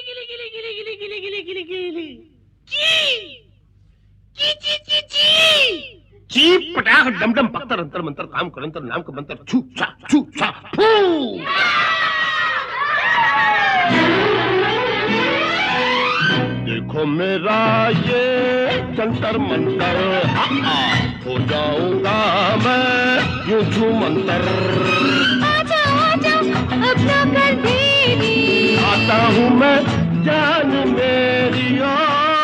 गिली गिली गिली गिली गिली गिली गिली गिली ची ची ची ची ची पटाख डम डम पत्तर अंतर मंतर काम करंतर नाम का मंतर छू सा फू। देखो मेरा ये जंतर मंतर हो जाऊंगा मैं यूं छू मंतर। आजा आजा अब ना कर देरी, आता हूँ मैं जान मेरी ओ।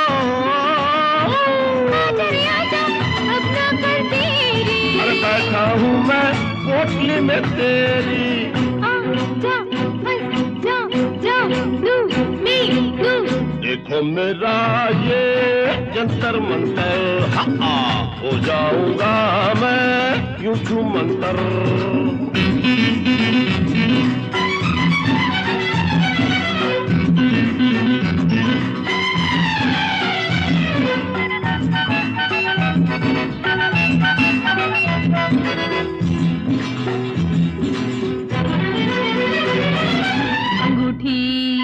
आजा रे आजा अब ना कर देरी, अरे बैठा हूँ मैं पोटली में तेरी। आजा बस जा जा तू मी तू। देखो मेरा ये जंतर मंतर हो जाऊंगा मैं यूं छू मंतर। अंगूठी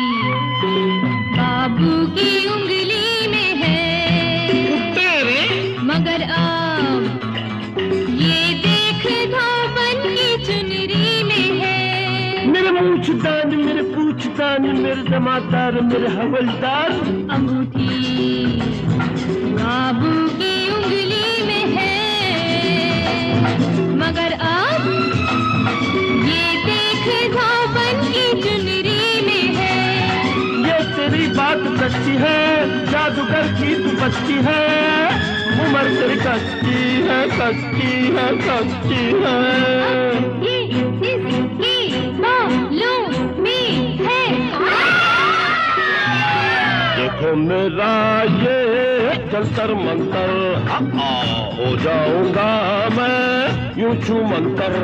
बाबू की उंगली में है, तेरे मगर अब ये देख धोबन की चुनरी में है। मेरे मूछदान मेरे पूछदान मेरे जमादार मेरे हवलदार। अंगूठी बाबू की उंगली में है, मगर अब ये देख धोबन की चुनरी में है। ये तेरी बात सच्ची है, जादूगर की तू बच्ची है, उम्र तेरी कच्ची है कच्ची है कच्ची है। ये इसकी मालूमी है। देखो मेरा ये जंतर मंतर हो जाऊंगा मैं यूं छू मंतर।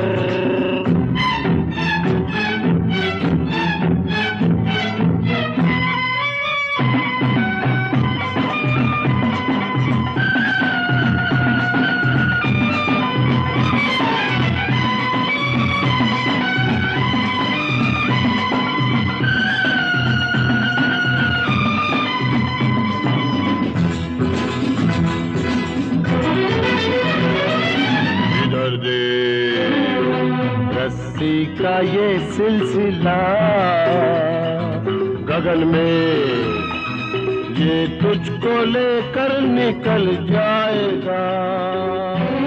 रस्सी का ये सिलसिला गगन में ये तुझको लेकर निकल जाएगा।